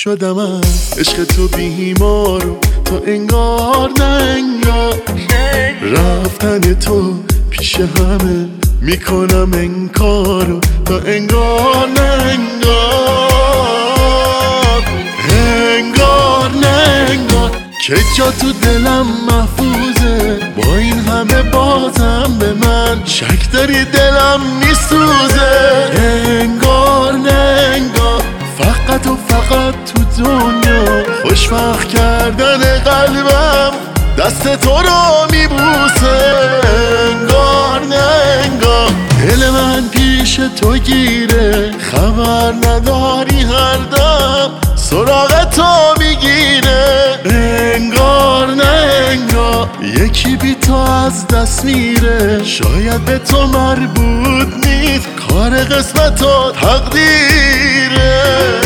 شدم از عشق تو بیمار و تو انگار نه انگار رفتن تو پیش همه میکنم انکار و تو انگار نه انگار انگار نه انگار که جا تو دلم محفوظه با این همه بازم به من شک داری دلم میسوزه انگار نه انگار فقط و فقط تو دنیا خوشبخت کردن قلبم دست تو رو میبوسه انگار نه انگار دل من پیش تو گیره خبر نداری هر دم سراغ تو میگیره انگار نه انگار یکی بی تو از دست میره شاید به تو مربوط نیست کار قسمت و تقدیره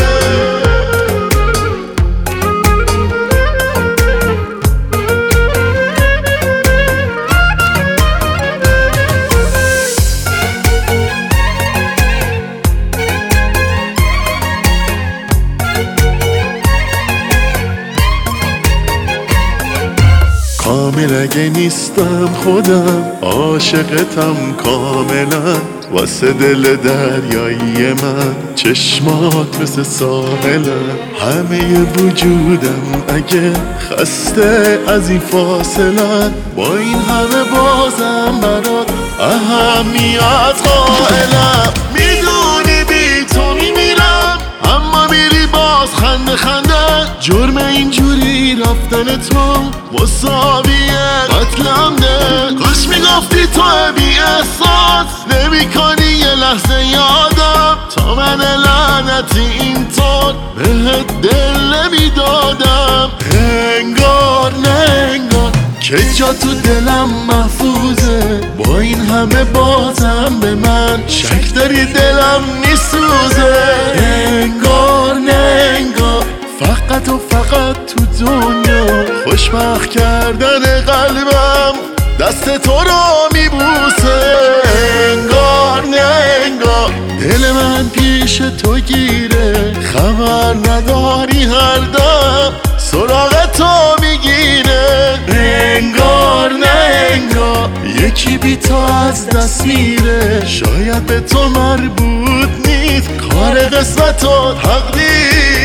کامل اگه نیستم خودم عاشقتم کاملا واسه دل دریایی من چشمات مثل ساحلم همه وجودم اگه خسته از این فاصله با این همه بازم برات اهمیت قائلم میدونی بی تو میمیرم اما میری باز خنده خنده جرم اینجوری رفتن تو مساوی قتلم ده کاش میگفتی تو بی احساس نمی کنی یه لحظه یادم تا من لعنتی اینطور بهت دل نمیدادم انگار نه انگار که جا تو دلم محفوظه با این همه بازم به من شک داری دلم میسوزه انگار نه انگار فقط و فقط تو دنیا خوشبخت کردن قلبم دست تو رو میبوسه انگار نه انگار دل من پیش تو گیره خبر نداری هر دم سراغ تو میگیره انگار نه انگار یکی بی تو از دست میره شاید به تو مربوط نیست کار قسمت و تقدیر